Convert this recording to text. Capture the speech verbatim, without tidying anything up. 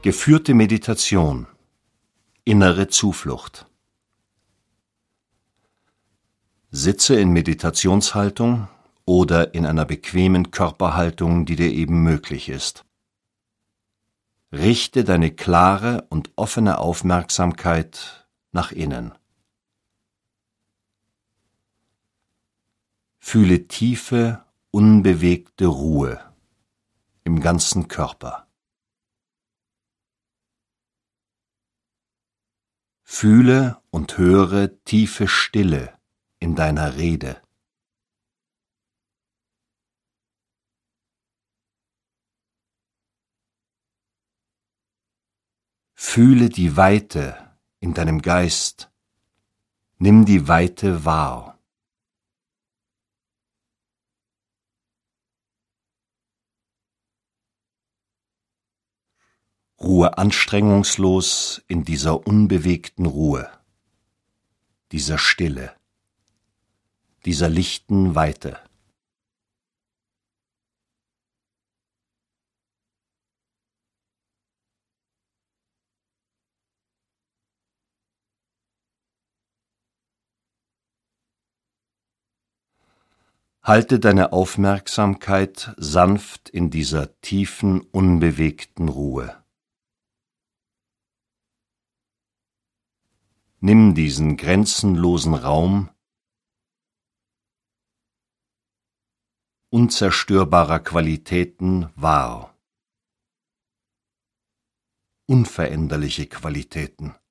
Geführte Meditation. Innere Zuflucht. Sitze in Meditationshaltung oder in einer bequemen Körperhaltung, die dir eben möglich ist. Richte deine klare und offene Aufmerksamkeit nach innen. Fühle tiefe, unbewegte Ruhe im ganzen Körper. Fühle und höre tiefe Stille in deiner Rede. Fühle die Weite in deinem Geist. Nimm die Weite wahr. Ruhe anstrengungslos in dieser unbewegten Ruhe, dieser Stille, dieser lichten Weite. Halte deine Aufmerksamkeit sanft in dieser tiefen, unbewegten Ruhe. Nimm diesen grenzenlosen Raum unzerstörbarer Qualitäten wahr. Unveränderliche Qualitäten.